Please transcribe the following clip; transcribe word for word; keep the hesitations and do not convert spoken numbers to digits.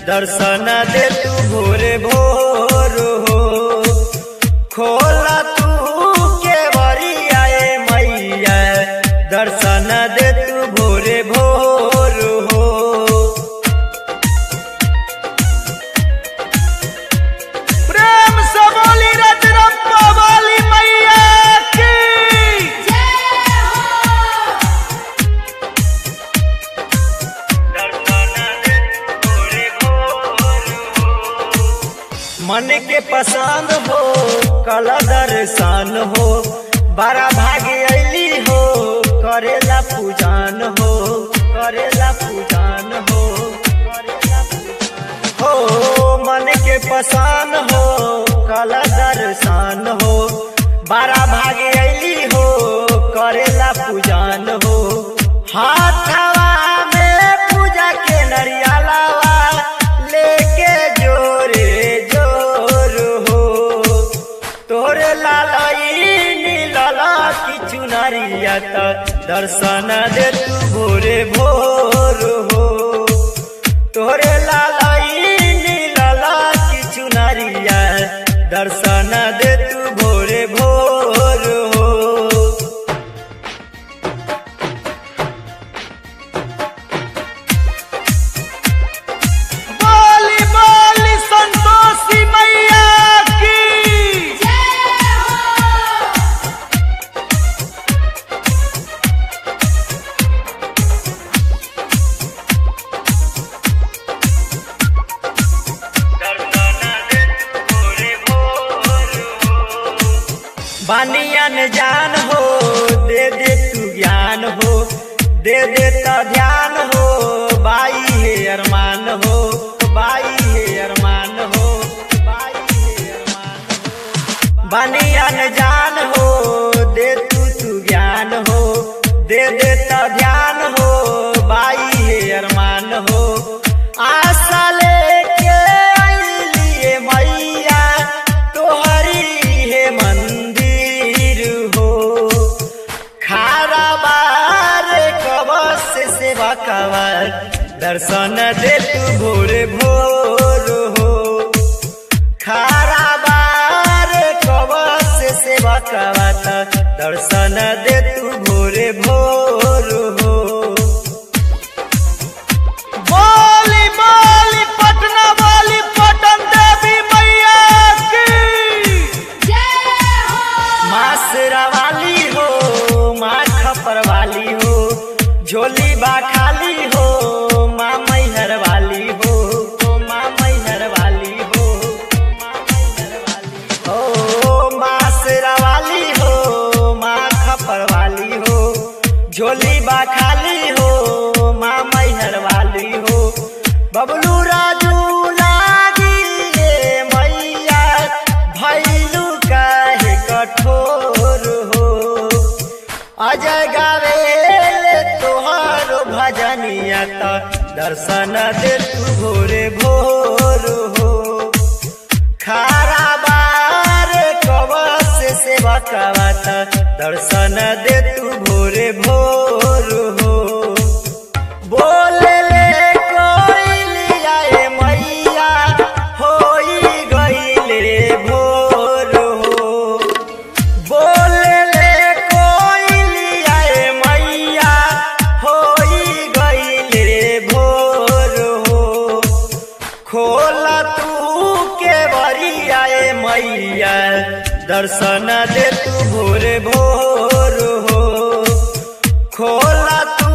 दर्शन दे तू भोरे भोर हो। खोला तू के बरी आए मैया, दर्शन दे तू भोरे भोर हो। प्रेम से बोली रजरप्पा वाली मैया की जय हो। दर्शन दे तू भोरे भोर हो। मन के पसंद हो कला दर्शन हो, बारा भागे अली हो करेला पूजन हो, करेला पूजन हो, करेला पूजन हो। मन के पसंद हो कला दर्शन हो, बारा भागे अली हो करेला पूजन हो। हाथवा में पूजा के नरियलावा लेके जोरे जोर हो। तोरे लालई नीलला की चुनरिया त दर्शन दे तू भोरे भोर हो। तोरे लालई नीलला की चुनरिया दर्शन दे तू भोरे भोर हो। बोली बोली संतोषी मैया की जय हो। बानियन जान हो दे दे तू ज्ञान हो, दे दे त ध्यान हो बाई है अरमान हो, बाई है अरमान हो, बाई है अरमान हो। बानियन जान हो दे तू तू ज्ञान हो, दे दे त ध्यान हो बाई है अरमान हो। आशा लेके अइलिए मैया तोहरी है मंदिर हो। खारा बार कबस सेवा कवर दर्शन दे तू भोरे भोर हो। खारा बार कबस सेवा कवर दर्शन दे तू भोरे भोर हो। बोली बोली पटना वाली पटन देवी मैया की जय हो। माँ शेरा वाली हो, माँ खपर वाली हो, झोली बा खाली हो, माँ मैहर वाली हो, माँ मैहर वाली हो, माँ मैहर वाली हो। माँ शेरा वाली हो, माँ खपर वाली हो, झोली बा खाली हो, माँ मैहर वाली हो। बबलू राजू लागी ये मैया भैलू काहे कठोर हो। अजय गावे तोहर भजनिया त दर्शन दे तू भोरे भोर हो। खारा बार कबस सेवा कवत दर्शन दे तू भोरे भोर हो। बोले ले कोई लिया मैया होई गईल रे भोर हो। बोले ले कोई लिया मैया होई गईल रे भोर हो। खोला तू के बरी आए मैया, दर्शन दे तू भोरे भोर हो। खोला तू